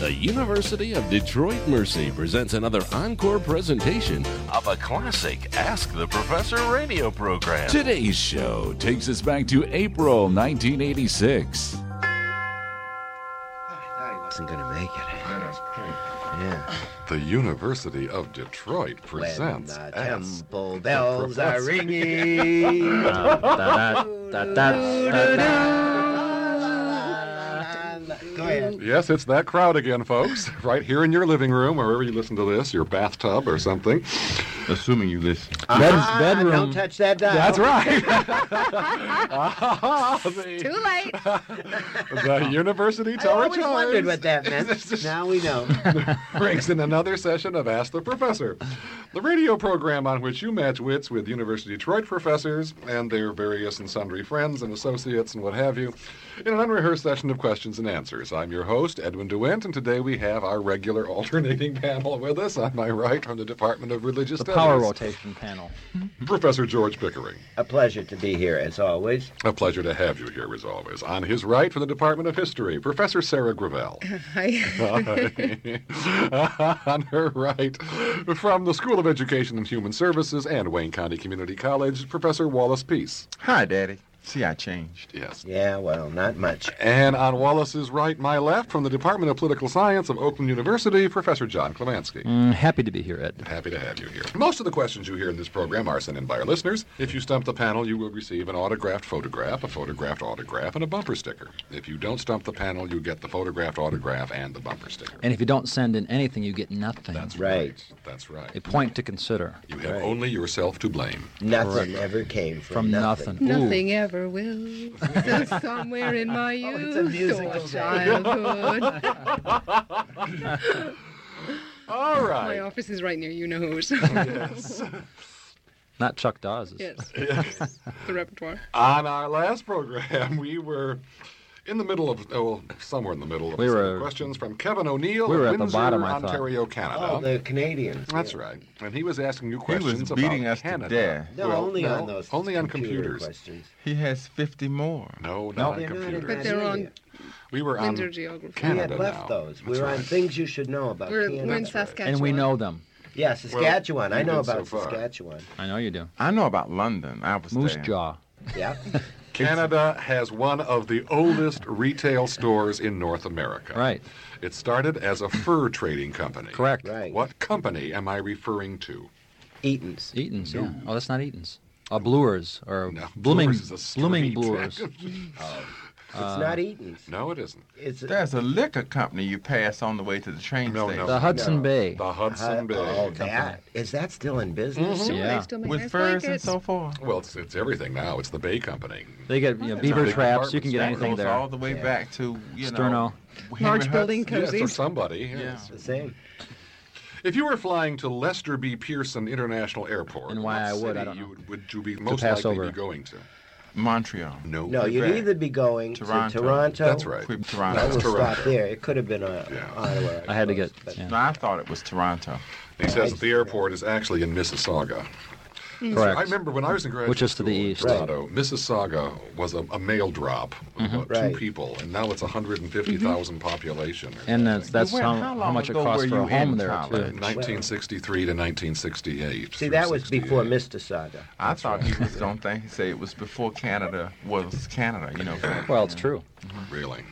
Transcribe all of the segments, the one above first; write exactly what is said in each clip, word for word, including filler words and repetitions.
The University of Detroit Mercy presents another encore presentation of a classic Ask the Professor radio program. Today's show takes us back to April nineteen eighty-six. I thought he wasn't going to make it. Yeah. The University of Detroit presents When the Ask temple the bells are Professor. ringing. Da, da, da, da, da, da. Go ahead. Yes, it's that crowd again, folks. Right here in your living room, or wherever you listen to this, your bathtub or something. Assuming you listen. Ah, bedroom. Don't touch that dial. That's right. Ah, the, Too late. the University I Tower always wondered Chimes what that meant. Now we know. brings in another session of Ask the Professor, the radio program on which you match wits with University of Detroit professors and their various and sundry friends and associates and what have you in an unrehearsed session of questions and answers. I'm your host, Edwin DeWint, and today we have our regular alternating panel with us. On my right, from the Department of Religious The Studies, power rotation panel. Professor George Pickering. A pleasure to be here, as always. A pleasure to have you here, as always. On his right, from the Department of History, Professor Sarah Gravel. Hi. On her right, from the School of Education and Human Services and Wayne County Community College, Professor Wallace Peace. Hi, Daddy. See, I changed. Yes. Yeah, well, not much. And on Wallace's right, my left, from the Department of Political Science of Oakland University, Professor John Klemansky. Mm, happy to be here, Ed. Happy to have you here. Most of the questions you hear in this program are sent in by our listeners. If you stump the panel, you will receive an autographed photograph, a photographed autograph, and a bumper sticker. If you don't stump the panel, you get the photographed autograph and the bumper sticker. And if you don't send in anything, you get nothing. That's Right. right. That's right. A point to consider. You have Right. only yourself to blame. Nothing ever came from, From nothing. Ooh. Nothing ever will. So somewhere in my Oh, youth it's a musical or day. childhood. All My right. office is right near you know whose. Yes. Not Chuck Dawes. Yes. Yes. The repertoire. On our last program, we were in the middle of, oh, somewhere in the middle of We a set were- of questions from Kevin O'Neill we were of at the Windsor, bottom, I thought. Ontario, Canada. Oh, the Canadians. That's yeah. right. And he was asking you He questions was beating about us Canada. to death. No, Well, only no, on those only on computer computers. questions. He has fifty more. No, not No. on They're not in computers. But they're on Canada. We were on Windsor geography. We Canada had left now. those. That's We were on right. things you should know about We're, Canada. we're in That's right. Saskatchewan. And we know them. Yeah, Saskatchewan. Well, I you know did so about far. Saskatchewan. I know you do. I know about London. I was Moose there. Jaw. Yeah. Canada has one of the oldest retail stores in North America. Right. It started as a fur trading company. Correct. Right. What company am I referring to? Eaton's. Eaton's, yeah. Oh, that's not Eaton's. Uh, Bluers, or No, Blooming, Brewers is a street. Blooming Brewers. It's not Eaton's. No, it isn't. It's There's a liquor company you pass on the way to the train No, no. station. The Hudson No. Bay. The Hudson Uh, Bay. Oh, that. Is that still in business? Sure, Yeah. they still make With nice furs and blankets. so forth. Well, it's, it's everything now. It's the Bay Company. They get you know, It's a beaver big traps. You can get department anything Goes there. all the way Yeah. back to, you Sterno. know, Henry Large building Hudson. Yes, for cozies. somebody. Yeah. Yes. The same. If you were flying to Lester B. Pearson International Airport, And why what I would, city I don't you know. would, would you be most pass likely over. be going to? Montreal. No. No, you'd Quebec. either be going Toronto. to Toronto. That's right. Quit No, Toronto. we'll That's stop Toronto. there. It could have been uh, Yeah. Ottawa. I had to suppose, get- but- yeah. No, I thought it was Toronto. He says that the airport is actually in Mississauga. Correct. I remember when I was in graduate Which is to the school in east. Toronto, Mississauga was a, a mail drop of about Right. two people, and now it's one hundred fifty thousand population. And that's, that's Well, how, how how long much it ago costs were for a you home in there, college? too. nineteen sixty-three to nineteen sixty-eight. See, through that was before sixty-eight. Mississauga. I thought he was don't think say it was before Canada was Canada, you know. Well, it's true. Really?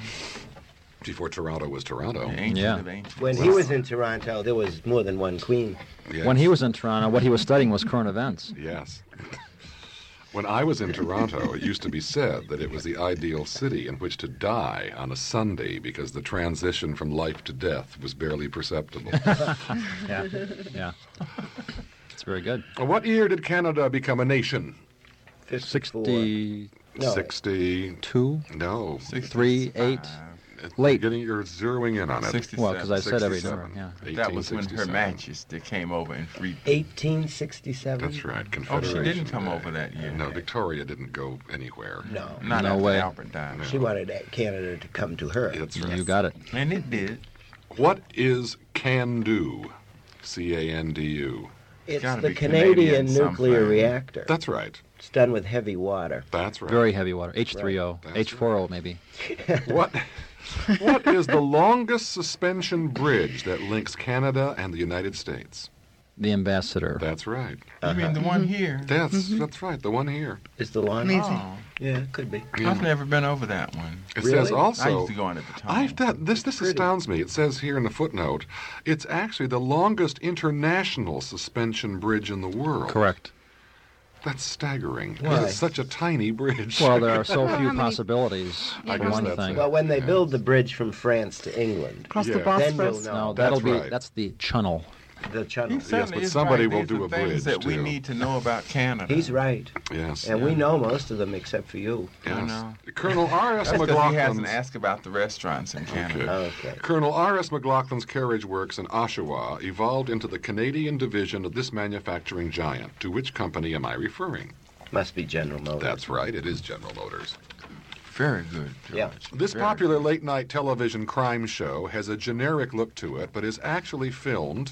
Before Toronto was Toronto. The ancient Yeah. of ancient. When he was in Toronto, there was more than one queen. Yes. When he was in Toronto, what he was studying was current events. Yes. When I was in Toronto, it used to be said that it was the ideal city in which to die on a Sunday because the transition from life to death was barely perceptible. Yeah. Yeah. It's very good. What year did Canada become a nation? fifty-four. sixty-two, No, sixty. No. three, eight. Late. You're, getting, you're zeroing in on it. sixty-seven. Well, because I said every sixty-seven. number, yeah. That was when Her eighteen sixty-seven. Majesty came over and freed. eighteen sixty-seven. That's right. Oh, Confederation she didn't come Day. over that year. No, Victoria didn't go anywhere. No, Not No after way. Albert died. she wanted Canada to come to her. That's right. You got it. And it did. What is CANDU? C A N D U. It's gotta the be Canadian, Canadian nuclear sometime. reactor. That's right. It's done with heavy water. That's right. Very heavy water. H three O. That's H four O, maybe. What? What is the longest suspension bridge that links Canada and the United States? The ambassador. That's right. You mean the one here? That's that's right. The one here. Is the line? Amazing. Oh, Yeah, it could be. I've never been over that one. It Really? says I also. used to go on at the time. I've done, this this astounds me. It says here in the footnote, it's actually the longest international suspension bridge in the world. Correct. That's staggering. Why? It's such a tiny bridge. Well, there are so How few many- possibilities, I for guess one that's thing. it. Well, when they Yes. build the bridge from France to England, Across Yeah. the then you'll Bosphorus. know. No, That's that'll be, right. that's the channel. The channel. He certainly but is somebody right. will These do are a things bridge, that we too. need to know about Canada. He's right. Yes. And we know most of them except for you. I Yes. know. Colonel R S. That's because he McLaughlin's hasn't asked about the restaurants in Canada. Okay. Colonel R S. McLaughlin's carriage works in Oshawa evolved into the Canadian division of this manufacturing giant. To which company am I referring? Must be General Motors. That's right. It is General Motors. Very good, George. Yeah. This Very popular late-night television crime show has a generic look to it, but is actually filmed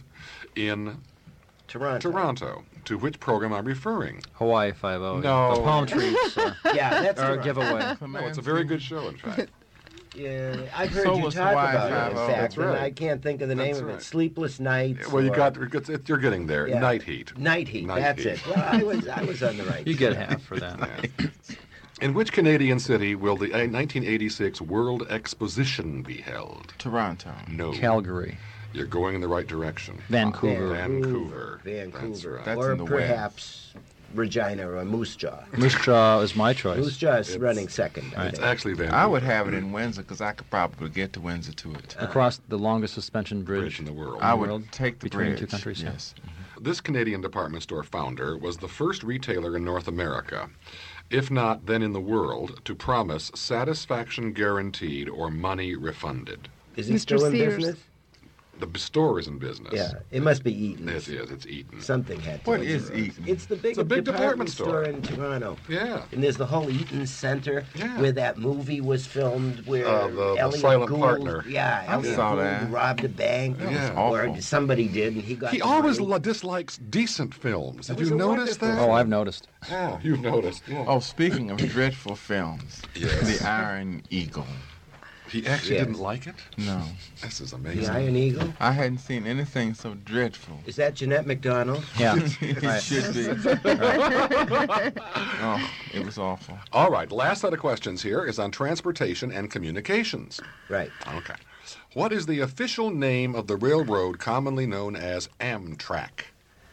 in Toronto. Toronto. To which program I'm referring? Hawaii Five-O. No. The palm trees are, Yeah, that's are a Toronto. giveaway. No, it's a very good show, in fact. Yeah, I've heard So you was talk Hawaii about it, in Five-O. fact, That's and right. I can't think of the name That's of right. it. Sleepless Nights. Well, you or- got it's, it, you're getting there. Yeah. Night Heat. Night Heat. Night that's Heat. it. Well, I was I was on the right. You get track. half for that. Yeah. In which Canadian city will the uh, nineteen eighty-six World Exposition be held? Toronto. No. Calgary. You're going in the right direction. Vancouver. Vancouver. Vancouver. That's right. That's or in the perhaps Regina or Moose Jaw. Moose Jaw is my choice. Moose Jaw is It's- running second. I Right. It's think. actually Vancouver. I would have it in Windsor because I could probably get to Windsor to it. Across the longest suspension bridge bridge. in the world. I world would take the between bridge. two countries, yeah. Yes. This Canadian department store founder was the first retailer in North America, if not then in the world, to promise satisfaction guaranteed or money refunded. Is he Mister still in Sears. business? The b- store is in business. Yeah, it must be Eaton's. It is. It's Eaton. Something had to What be. is Eaton? It's the big, It's a big department store. in Toronto. Yeah. And there's the whole Eaton Center Yeah. where that movie was filmed where Uh, the- the Elliot Silent Gould, Partner. Yeah, I Elliot saw Gould that. robbed a bank. That was Or awful. somebody did, and he got He the always money. lo- dislikes decent films. Have That was you a noticed that? wonderful Oh, I've noticed. Oh, you've noticed. Yeah. Oh, speaking of dreadful films, Yes. The Iron Eagle. He actually Yes. didn't like it? No, This is The amazing. Iron Eagle. I hadn't seen anything so dreadful. Is that Jeanette MacDonald? Yeah. It Right. should be. Oh, it was awful. All right, last set of questions here is on transportation and communications. Right. Okay. What is the official name of the railroad commonly known as Amtrak?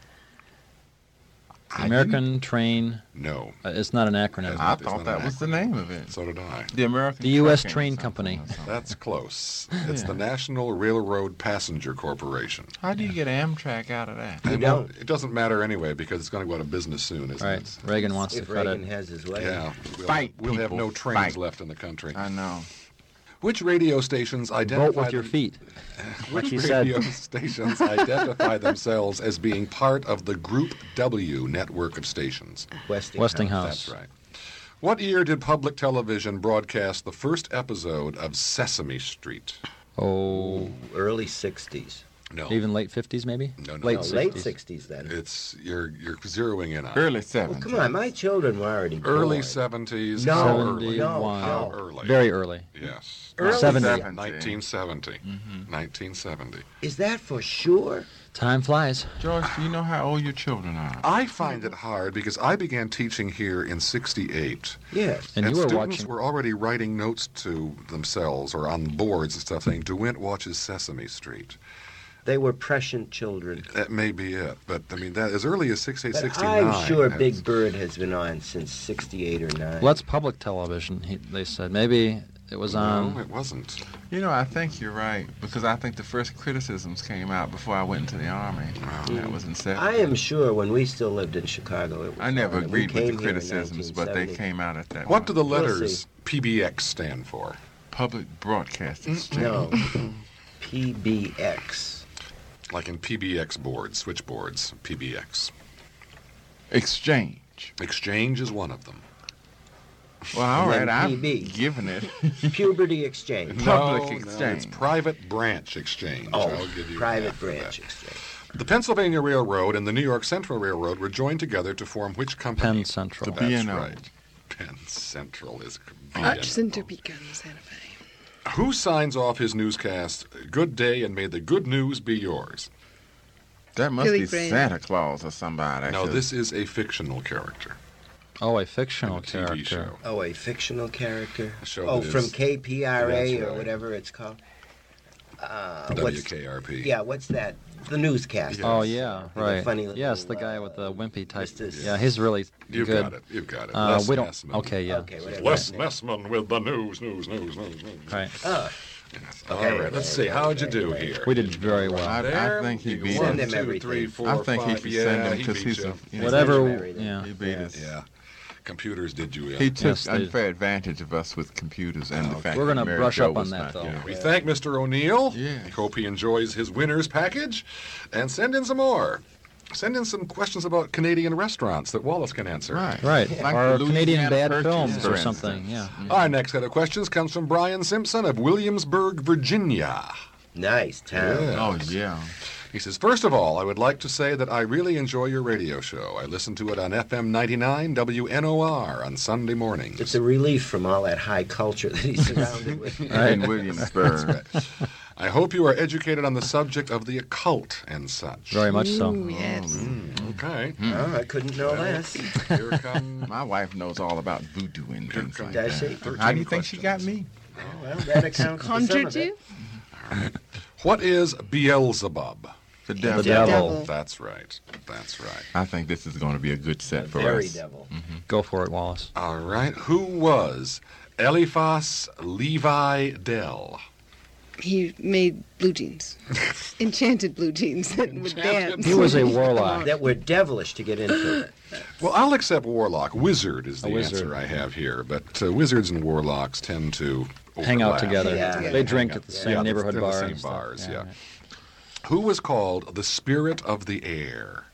American Train. No. Uh, it's not an acronym. I It's thought not that an was the name of it. So did I. The American. The U S Trucking Train something Company. or something. That's close. It's Yeah. the National Railroad Passenger Corporation. How do you get Amtrak out of that? You And don't. It doesn't matter anyway because it's going to go out of business soon, isn't Right. it? Reagan wants to If cut Reagan it. has his way. Yeah. We'll, Fight, we'll have people, no trains fight. left in the country. I know. Which radio stations identify Vote with your them- feet. Which he said. radio stations identify themselves as being part of the Group W network of stations? Westinghouse. Westinghouse. That's right. What year did public television broadcast the first episode of Sesame Street? Oh, Early sixties. No. even late fifties, maybe? No, no, Late No, no. late sixties. sixties then. It's you're you're zeroing in on Early Oh, seventies. come on, my children were already born. early seventies. No, How early? no, seventy-one. How no. early? Very early. Yes. Early seventy. nineteen seventy. nineteen seventy. Is that for sure? Time flies. George, do you know how old your children are? I find it hard because I began teaching here in sixty-eight. Yes. And, And you were students watching. were already writing notes to themselves or on boards and stuff saying, DeWint watches Sesame Street. They were prescient children. That may be it. But, I mean, that as early as sixty-eight, But sixty-nine. I'm sure that's- Big Bird has been on since sixty-eight or nine. Well, that's public television, he, they said. Maybe it was No, on. it wasn't. You know, I think you're right because I think the first criticisms came out before I went into the army. That was in seventy. I am sure when we still lived in Chicago, it was I never on. We agreed with came the here in criticisms, but they nineteen seventy. came out at that. What do moment. the We'll letters see. P B X stand for? Public Broadcast Exchange. No. P B X. Like in P B X boards, switchboards, P B X. Exchange. Exchange is one of them. Well, all And then right, P B. I've given it. Puberty Exchange. Public No, no, exchange. it's private branch exchange. Oh, I'll give you private half for branch that. exchange. The Pennsylvania Railroad and the New York Central Railroad were joined together to form which company? Penn Central. The That's B and O. right. Penn Central is B Hutchison, and O. Topeka, and Santa Fe. Who signs off his newscast, "Good day, and may the good news be yours"? That must Billy be Graham. Santa Claus or somebody. No, 'cause this is a fictional character. Oh, a fictional In a T V character. show. Oh, a fictional character? A show Oh, that from is- K P R A That's or right. whatever it's called? Uh, W what's, K R P. yeah, what's that? The newscast. Oh, yeah, The right. funny little, yes, the guy uh, with the wimpy type. Mister Yeah, he's really You've good. got it. You've got it. Uh, Les we don't. Nessman. Okay, yeah. Okay, whatever. Les that name. Nessman with the news, news, news, news, news. Right. Oh, All right, let's see. How'd you do here? We did very well. I, There, I think he you beat Send us. him One, two, everything. three, four, I think he five. should Yeah, send him he because beat he's you. a. you know, Whatever. Send him everything. Yeah. He beat us. Yeah. Computers did you in. He took Yes, they- unfair advantage of us with computers and the fact We're that gonna Mary brush Jo up on was that, not though. here. We thank Mister O'Neill. Yes. We hope he enjoys his winner's package. And send in some more. Send in some questions about Canadian restaurants that Wallace can answer. Right. Right. Like or the Canadian Louisiana bad Purchase, films for or something. instance. Yeah. Our next set of questions comes from Brian Simpson of Williamsburg, Virginia. nice town. Yeah. Oh, yeah. He says, first of all, I would like to say that I really enjoy your radio show. I listen to it on F M ninety-nine W N O R on Sunday mornings. It's a relief from all that high culture that he's surrounded with. In Williamsburg. I hope you are educated on the subject of the occult and such. Very much so. Ooh, yes. Okay. Oh, I couldn't know less. Here come... My wife knows all about voodoo and Here things comes like Does that. she? How do you think she got me? Oh, well, that accounts for some Conjured of it. you? What is Beelzebub? The devil. The devil. Devil. That's right. That's right. I think this is going to be a good set for Very us. devil. Go for it, Wallace. All right. Who was Eliphas Levi Dell? He made blue jeans. Enchanted blue jeans that would dance. He was a warlock. That were devilish to get into. Well, I'll accept warlock. Wizard is the A wizard. answer I have here, but uh, wizards and warlocks tend to Hang out overlap. together. Yeah. They drink at the Yeah, same they're- neighborhood they're the bar. same and stuff. bars, yeah. right. Who was called the spirit of the air?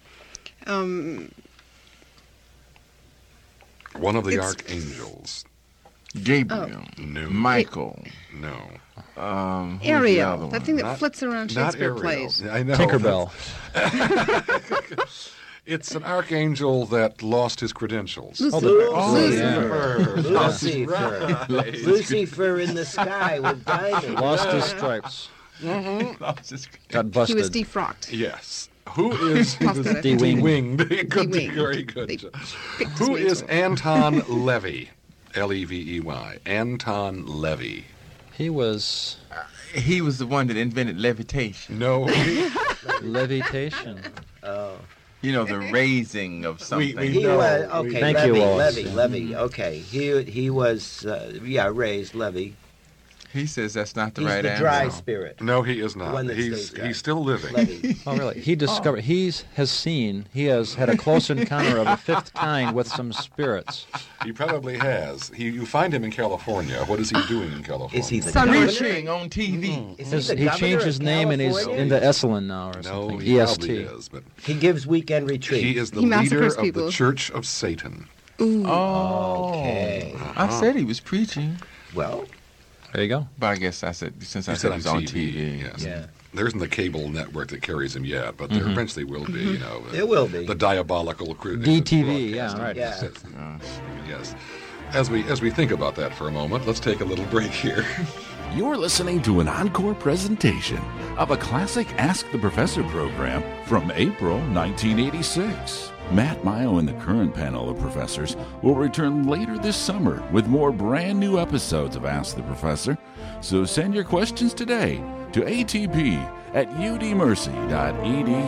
Um, One of the It's- archangels. Gabriel. No. Michael. No. Um, who's the other Ariel. one? That thing that Not- flits around Not Shakespeare Ariel. plays. I know. Tinkerbell. It's an archangel that lost his credentials. Oh, the- Lucifer. yeah. Lucifer. Lucifer in the sky with diamonds. Lost his stripes. Lost his- Got He busted. was defrocked. Yes. Who is he was Prosthetic. De-winged. de-winged. Good, De-winged. very good. They job. picked his Who wings is off. Anton Levy? L E V E Y. Anton Levy. He was He was the one that invented levitation. No. levitation. Oh. You know, the raising of something. we He No, was we- okay. Thank you, Levy, Wallace. Levy, Levy. Okay, he he was uh, yeah raised Levy. He says that's not the He's right the answer. dry spirit. No, he is The not. one that He's stays dry. he's still living. Levy. Oh, really? He discovered. He's has seen. He has had a close encounter of a fifth kind with some spirits. He probably has. He you find him in California. What is he doing in California? Is he the Sun governor? Preaching on T V. Is His, he, the he governor changed of his name and he's California? into Esalen now or No, something. he E S probably T. is, but He gives weekend retreat. he is the He leader massacres of the people. Church of Satan. Oh. Okay. I said he was preaching. Well, There you go. But I guess I said, since I He said said he was on on T V, T V. yes. yeah, There isn't the cable network that carries him yet, but there eventually will be. You know, there will be. the diabolical cri- D T V, yeah, broadcasting. right. Yeah. Yes. As we as we think about that for a moment, let's take a little break here. You're listening to an encore presentation of a classic Ask the Professor program from April nineteen eighty-six. Matt Mayo and the current panel of professors will return later this summer with more brand new episodes of Ask the Professor. So send your questions today to A T P at U D mercy dot E D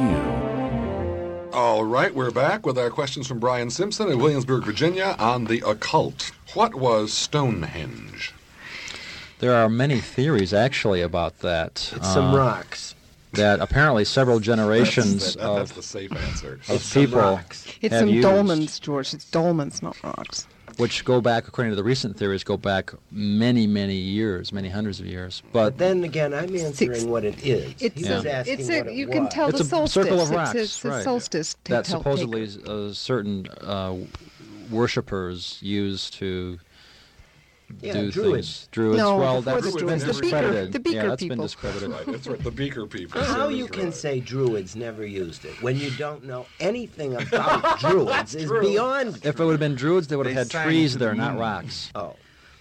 U. All right, we're back with our questions from Brian Simpson in Williamsburg, Virginia, on the occult. What was Stonehenge? There are many theories actually about that. it's some uh, rocks. That apparently several generations That's, that, that's of, the safe answer. of It's some people rocks. It's have some used, dolmens, George. It's dolmens, not rocks. which go back, according to the recent theories, go back many, many years, many hundreds of years. But But then again, I'm answering Six- what it is. It's He Yeah. was a, asking it's what a, it you can was. tell It's the a solstice. circle of It's- rocks, it's, a right. solstice to that tell supposedly take- uh, certain uh, worshippers use to Yeah, do druids. things. Druids. No, well, before that's the been druids. The beaker- discredited. the beaker yeah, that's been people. discredited. Right, that's right. The beaker people. How certainly you can correct. say druids never used it when you don't know anything about druids is beyond. If it would have been druids, they would have They had sang trees to there, the not moon. rocks. Oh,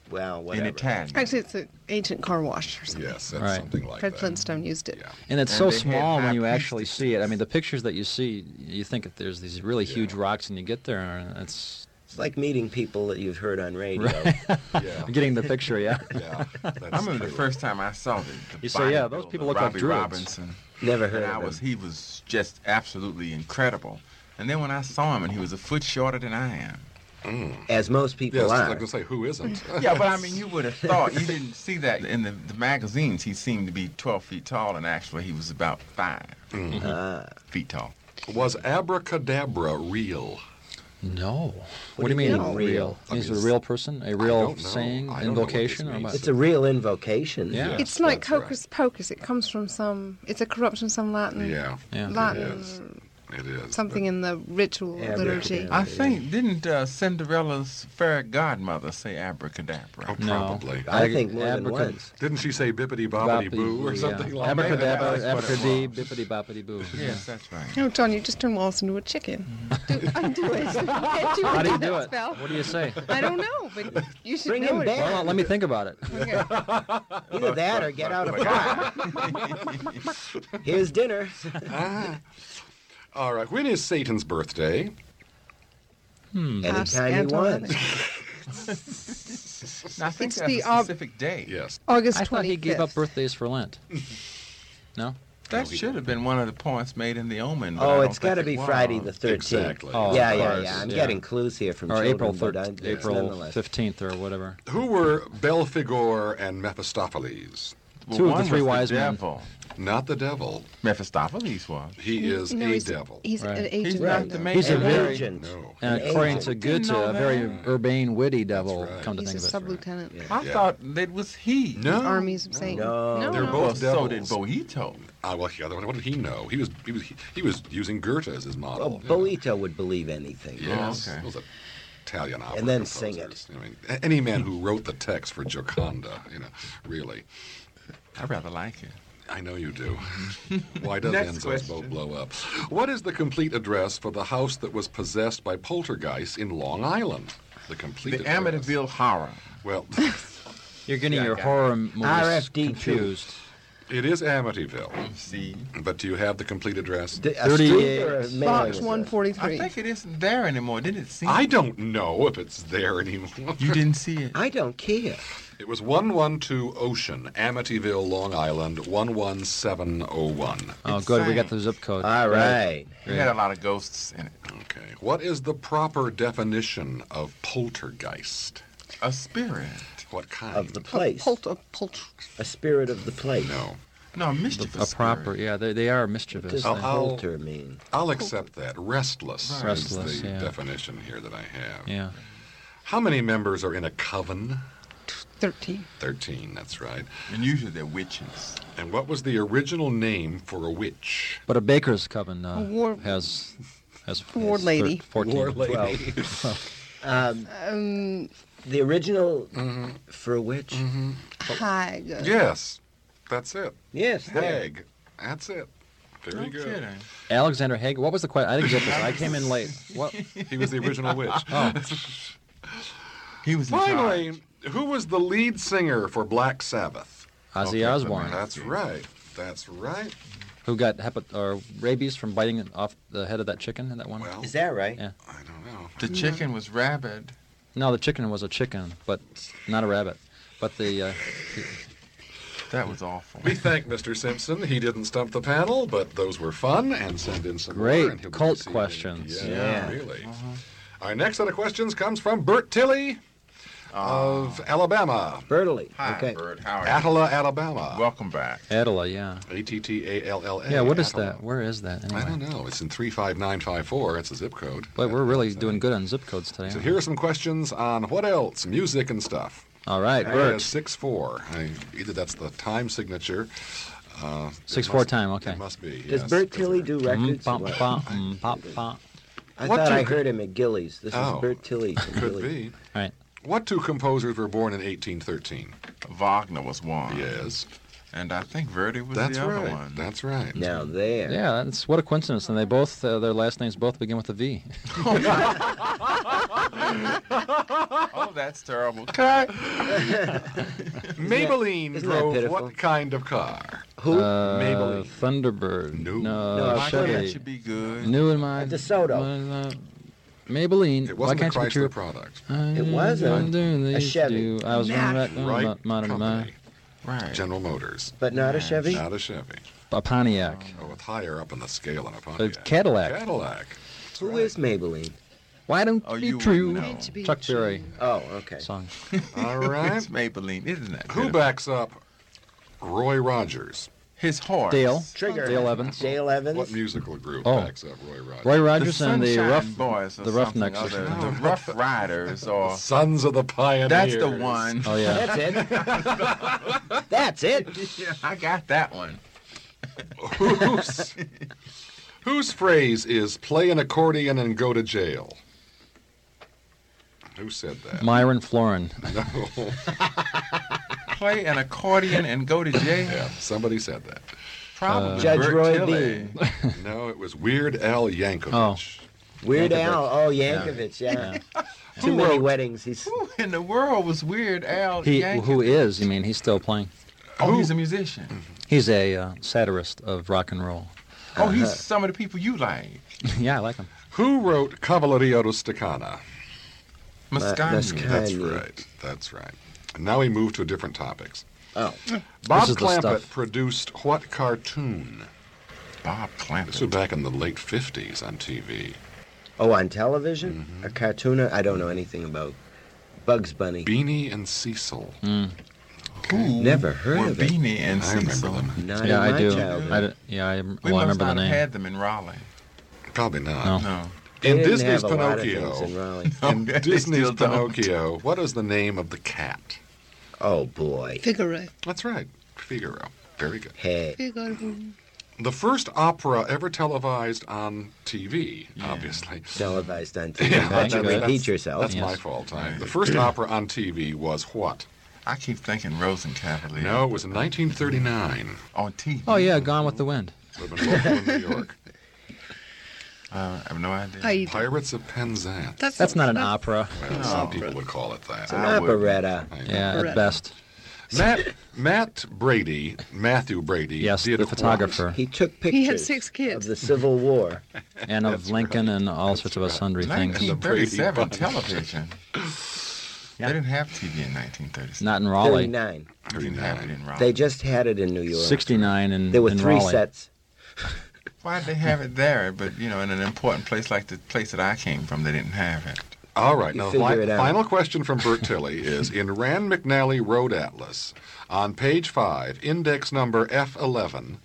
well, in whatever. Italian. Actually, it's an ancient car wash or something. Yes, that's Right. something like Fred that. Flintstone used it. Yeah. And it's And so they had small when high you priest actually see it. I mean, the pictures that you see, you think that there's these really huge rocks, and you get there, and it's It's like meeting people that you've heard on radio. Yeah. getting the picture, yeah. Yeah. That's I remember true. the first time I saw the, the You say, yeah, those bodybuilder, people look like Robbie druids. Robinson. Never heard And of I was, him. he was just absolutely incredible. And then when I saw him, and he was a foot shorter than I am. As most people Yes, I are. was going to say, who isn't? Yeah, but I mean, you would have thought, you didn't see that in the, the magazines. He seemed to be twelve feet tall, and actually he was about five Ah. feet tall. Was abracadabra real? No. What, do do you you mean mean, real? real? I mean, Is it a it's- real person? A I real don't know. saying? I don't know what Invocation? this Or means. what? It's a real invocation. Yeah. Yes, It's like that's right. hocus pocus. It comes from some. It's a corruption of some Latin. Yeah, Yeah. it Latin. is. It is. Something in the ritual liturgy. Abracadabra. I think, didn't uh, Cinderella's fairy godmother say abracadabra? Oh, No. probably. I think more than Abracad- once. Didn't she say bippity boppity Boppity boo or boo, something yeah. like Abracadabra, that? abracadee, bippity boppity boo. Yes, that's right. Oh, John, you just turned Wallace into a chicken. Do, undo it. Can't you How do you undo do that it? spell? What do you say? I don't know, but you should Bring know him it. back. Well, let me think about it. Okay. Either that or get out of car. Here's dinner. All right. When is Satan's birthday? Ask Anytime he Antoinette. wants. Now, I think It's that's the a ob- specific day. Yes. August I thought he gave up twenty-fifth. birthdays for Lent. No? That No, he- should have been one of the points made in the Omen. but I Oh, don't it's got to think be it Friday was. the thirteenth. Exactly. Oh, yeah, of yeah, course, yeah. I'm yeah. getting clues here from Or children, April but I, thirteenth, yes, April nonetheless. fifteenth or whatever. Who were Belphegor and Mephistopheles? Well, Two of the one three was wise the men. devil. Not the devil. Mephistopheles was. He is No, a he's, devil. He's Right. an agent. He's Right. not the main. He's a An very- agent. No. And An according agent. to Didn't Goethe, know a very that. urbane, witty devil, right. come to He's think a of it. sub-lieutenant. I Yeah. thought that was he. No. Armies of Satan. No. They're no. both Well, so did devils. Boito. Ah, well, yeah, what did he know? He was he was he was using Goethe as his model. Well, you know. Boito would believe anything. Yes, Oh, okay. those Italian opera And then sing composers. I mean, a- any man who wrote the text for Gioconda, you know, really. I rather like it. I know you do. Why does Next Enzo's question. boat blow up? What is the complete address for the house that was possessed by poltergeists in Long Island? The complete The address. Amityville Horror. Well, You're getting Yeah, I your got horror movies R F D two. confused. it is Amityville. See, But do you have the complete address? D- A street or a thirty-eight. mailing Box one address? I forty-three. think it isn't there anymore. Did it seem? I don't know if it's there anymore. You didn't see it. I don't care. It was one one two Ocean, Amityville, Long Island, one one seven oh one. Oh, It's good. We sang. got the zip code. All right. It had a lot of ghosts in it. Okay. What is the proper definition of poltergeist? A spirit. What kind? Of the place. Pult, a pult. A spirit of the place. No. No, mischievous A proper, spirit. yeah, they, they are What mischievous. does I'll- the I'll- halter mean? I'll accept that. Restless is Restless, the yeah. definition here that I have. Yeah. How many members are in a coven? Thirteen. Thirteen, that's right. And usually they're witches. And what was the original name for a witch? But a baker's coven uh, A war- has has Ward has lady. thir- fourteen. War lady. Um, Um, the original Mm-hmm. for a witch? hag. Yes, that's it. Yes. there. Hag. That's it. Very No good. kidding. Alexander Haig. What was the question? I didn't get this. I came in late. What? He was the original witch. Oh, He was in charge. Finally, who was the lead singer for Black Sabbath? Ozzy Okay, Osbourne, That's right. That's right. who got hepat- or rabies from biting off the head of that chicken. That one. Well, Is that right? Yeah. I don't know. The chicken was rabid. No, the chicken was a chicken, but not a rabbit. But the uh, That was awful. We thank Mister Simpson. He didn't stump the panel, but those were fun. And send in some Great more. And he'll be cult receiving- questions. Yeah, Yeah. really. Our next set of questions comes from Bert Tilley of Alabama, Bertolli. Hi, Okay. Bert. How are you? Attala, Alabama. Welcome back. Adela, yeah. A T T A L L A. Yeah, what is Attala. that? Where is that I anyway? don't know. It's in three five nine five four. It's a zip code. Boy, we're really doing good on zip codes today. So aren't here we? are some questions on what else? Music and stuff. All right, Area Bert. six four. I, either that's the time signature. Uh, it Six four must- time, okay. It must be. Does yes. Bert Tilley do Mm, records? or bum, what? bum, mm, pop, pop. I What thought do I you- heard him at Gillies. This Oh. is Bert Tilley. from Could Gillies. be. All right. What two composers were born in eighteen thirteen? Wagner was one. Yes. And I think Verdi was That's the other right. one. That's right. Now there. Yeah, that's what a coincidence. And they both, uh, their last names both begin with a V. Oh, that's terrible. Cut. Maybelline isn't that drove pitiful? what kind of car? Who? Uh, Maybelline. Thunderbird. No. No, No, I think that Chevy. should be good. New in my. A DeSoto. Uh, Maybelline. It Why wasn't a can't you be Chrysler true? product. It was a- a Chevy. I was Mack right. Wright uh, ma- ma- Company. Right. General Motors. But not a Chevy? Not a Chevy. a Pontiac. Oh, it's higher up in the scale than a A Pontiac. Cadillac. Cadillac. Who is Maybelline? Why don't Oh, be you true? wouldn't know. To be Chuck true. Berry Oh, okay. song. All right. It's Maybelline, isn't that? Who pitiful? backs up Roy Rogers? His horse. Dale. Trigger. Dale Evans. Dale Evans. What musical group Oh. backs up Roy Rogers? Roy The Rogers and the Sunshine Rough Boys or the something Roughnecks. other. The Rough Riders or Sons of the Pioneers. that's the one. Oh yeah. That's it. That's it. Yeah, I got that one. Whose, whose phrase is play an accordion and go to jail? Who said that? Myron Florin. No. Play an accordion and go to jail. Yeah, somebody said that. Probably Judge Bert Roy Tilley. No, it was Weird Al Yankovic. Weird Yankovic. Al. Oh, Yankovic. Yeah. Too many weddings. He's. Who in the world was Weird Al He Yankovic? who is? You mean he's still playing? Oh, he's a musician. He's a uh, satirist of rock and roll. Oh, he's some of the people you like. Yeah, I like him. Who wrote Cavalleria Rusticana? Mascagni. Mascagni. That's Kanye. right. That's right. And now we move to different topics. Oh. Bob is the Clampett stuff. produced what cartoon? Bob This Clampett. was back in the late fifties on T V. Oh, on television? Mm-hmm. A cartoon? I don't know anything about. Bugs Bunny. Beanie and Cecil. Who Never heard were of it. Beanie and I remember Cecil? them. Not Yeah, in I my do. childhood. I d- yeah, I, We well, I must remember not the have name. had them in Raleigh. Probably not. No. No. They In didn't Disney's have a lot of Pinocchio, things in Raleigh. in They Disney's still don't. Pinocchio, what is the name of the cat? Oh, boy. Figaro. That's right, Figaro. Very good. Hey. Figaro. The first opera ever televised on T V, Yeah. obviously. Televised on T V. Yeah, Not to that's- repeat yourself. That's Yes. my fault. Time. The first opera on T V was what? I keep thinking Rosencavalier. No, it was in nineteen thirty-nine. On T V. Oh yeah, Gone with the Wind. Living local in New York. Uh, I have no idea. Aida. Pirates of Penzance. That's, That's not an opera. Well, some people would call it that. It's an I would- operetta. I know. Yeah, Correct. at best. Matt Matt Brady, Matthew Brady. Yes, did the what? photographer, He took pictures He had six kids. of the Civil War. and of That's Lincoln right. and all sorts of right. sundry things. the Brady nineteen thirty-seven Bunch. television. Yeah. They didn't have T V in nineteen thirty-seven. Not in Raleigh. thirty-nine. They didn't have it in Raleigh. They just had it in New York. sixty-nine in There were in three Raleigh. sets. Why'd they have it there? But, you know, in an important place like the place that I came from, they didn't have it. All right. You Now, figure fi- it out. final question from Bert Tilley is in Rand McNally Road Atlas on page five, index number F eleven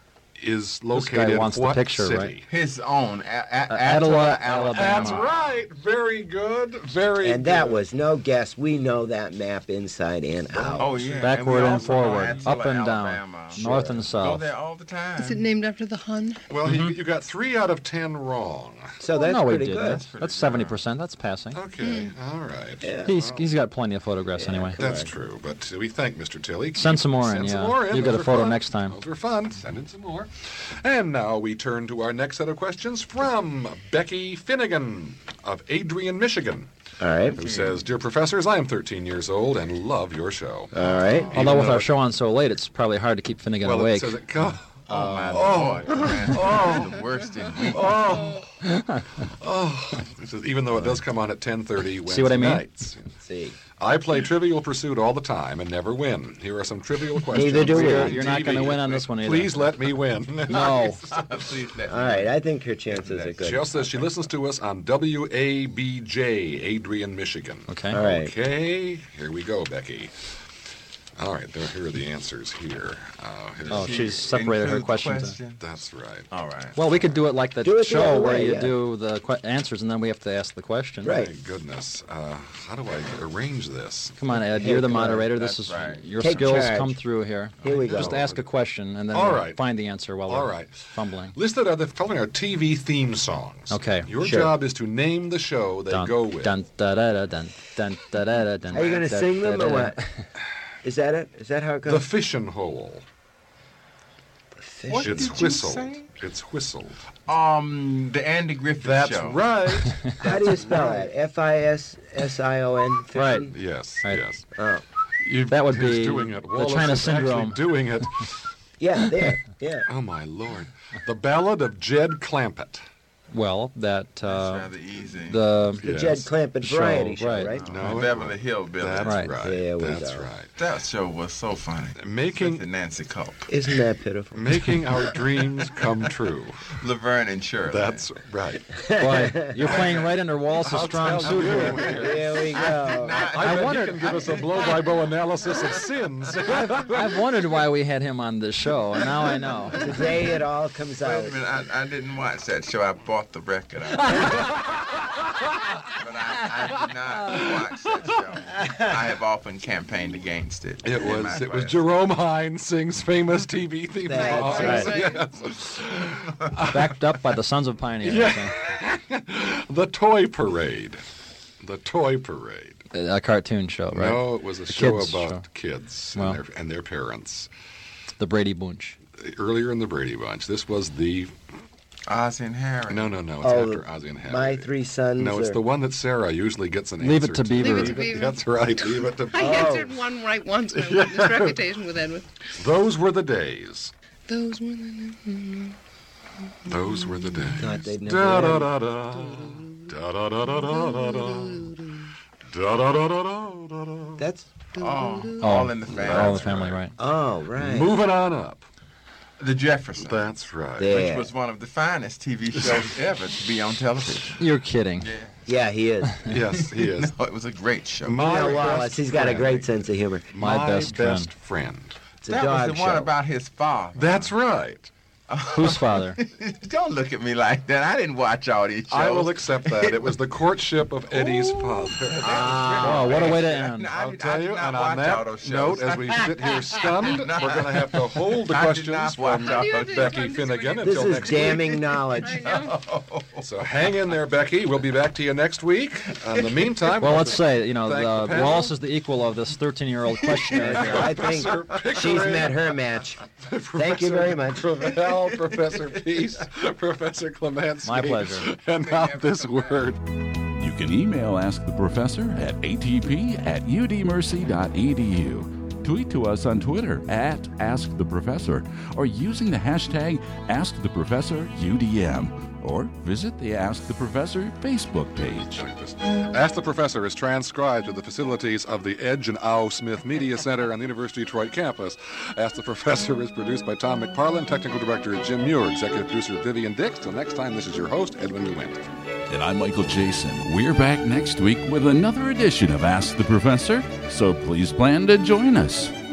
is This guy located in wants the what picture, city? right? His own, a- a- Uh, Attila, Attila, Alabama. That's right. Very good. Very And that good. was no guess. We know that map inside and out. Oh, yeah. Backward we and also know forward, Attila, up and down, Alabama. north and Go south. there all the time. Is it named after the Hun? Well, you, you got three out of ten wrong. So that's no, we pretty did. good. That's, that's seventy percent. That's passing. Okay. All right. Yeah. He's he's got plenty of photographs anyway. That's true, but we thank Mister Tilley. Send some more in, Send some yeah. more in. You get Those a are photo fun. next time. Those are fun. Send in some more. And now we turn to our next set of questions from Becky Finnegan of Adrian, Michigan, All right. who says, Dear Professors, I am thirteen years old and love your show. All right. Although with though our it- show on so late, it's probably hard to keep Finnegan Well, it awake. says it co- Oh, my Lord. Man, oh. The worst in week. It says, even though it does come on at ten thirty Wednesday See what I mean? nights. See. I play Trivial Pursuit all the time and never win. Here are some trivial questions. Neither do we. on You're not T V. gonna win on this one either. Please let me win. No. Please let me All right. I think her chances are She good. also says she listens to us on W A B J, Adrian, Michigan. Okay. All right. Okay, here we go, Becky. All right, there, here are the answers here. Uh, here's- Oh, she's separated her Include the questions. question. That's right. All right. Well, we could do it like the Do it the show other where way, you yeah. do the que- answers and then we have to ask the question. Right. My goodness. Uh, how do I arrange this? Come on, Ed. Hey, You're the come on. moderator. This That's is right. your Take skills charge. come through here. Here we go. Just ask a question and then All we'll right. find the answer while All we're right. fumbling. Listed are the following are T V theme songs. Okay. Your Sure. job is to name the show they Dun, go with. dun, da, da, da, dun, dun, da, da, da, dun, Are you going to da, sing da, them da, or da. what? Is that it? Is that how it The goes? Fishing Hole. What It's did you whistled. say? It's whistled. Um, the Andy Griffith That's Show. right. How do you spell that? F I S S I O N? Right. Yes, Right. yes. Oh. You've, That would he's be doing it. the Wallace China is actually syndrome. doing it. Yeah, there. Yeah. Oh, my Lord. The Ballad of Jed Clampett. Well, that That's uh, rather easy. the The Yes. Jed Clampett Show, variety show, right. right? No, the it Beverly was- Hillbillies. That's Right. right. There we That's go. right. That show was so funny. Making Especially Nancy Culp, Isn't that pitiful? making our dreams come true. Laverne and Shirley. That's right. boy, you're playing right under Wallace's I'll strong tell suit you. here. There we go. I, I bet wondered- he can give us a blow-by-blow analysis of sins. I've wondered why we had him on this show, and now I know. Today it all comes Wait out. a minute, I, I didn't watch that show. I bought the record. I but I, I did not watch that show. I have often campaigned against it. It in was my it was class. Jerome Hines sings famous T V theme That's songs. right. Yes. Backed up by the Sons of Pioneer. Yeah. The Toy Parade. The Toy Parade. A cartoon show, right? No, it was a show kids about show. kids Well. and, their, and their parents. The Brady Bunch. Earlier in the Brady Bunch, this was the Ozzie and Harry. no, no, no. It's Oh, after Ozzie and Harry. My Three Sons. No, it's or- the one that Sarah usually gets an Leave answer it to Beaver. Leave it to Beaver. That's right. Leave it to I Oh. answered one right once and I won this reputation with Edwin. Those were the days. Those were the... Those were the days. Thought they'd never Da da end. da da. Da da da da da da da. Da da da da da da da. That's. Oh, all in the family. All the family, right. Oh, right. Moving on up. The Jeffersons, That's right. There. which was one of the finest T V shows ever to be on television. You're kidding. Yeah. Yeah, he is. Yes, he is. No, it was a great show. My Now, best Wallace, he's got a friend. great sense of humor. My best friend. friend. It's a that dog was the one show. about his father. That's right. Whose father? Don't look at me like that. I didn't watch all these shows. I will accept that. It was the courtship of Eddie's father. Oh, what a way to end. I I'll did- tell I did you, not and on watch all that those note, shows. as we sit here stunned, we're No. going to have to hold the I did questions not from watch all those Becky shows. Finnegan This until is next week. damning knowledge. I know. So hang in there, Becky. We'll be back to you next week. In the meantime, Well, we'll let's say, you know, thank uh, the panel. Think is the equal of this thirteen-year-old questionnaire here. I think she's met her match. Thank you very much. Professor Professor Peace, Professor Clemensky. My pleasure. And now this word. You can email Ask the Professor at a t p at u d mercy dot e d u. Tweet to us on Twitter at Ask the Professor or using the hashtag Ask the Professor U D M, or visit the Ask the Professor Facebook page. Ask the Professor is transcribed to the facilities of the Edge and Ow Smith Media Center on the University of Detroit campus. Ask the Professor is produced by Tom McParlin, technical director Jim Muir, executive producer Vivian Dix. Till next time, this is your host, Edwin DeWint. And I'm Michael Jason. We're back next week with another edition of Ask the Professor, so please plan to join us.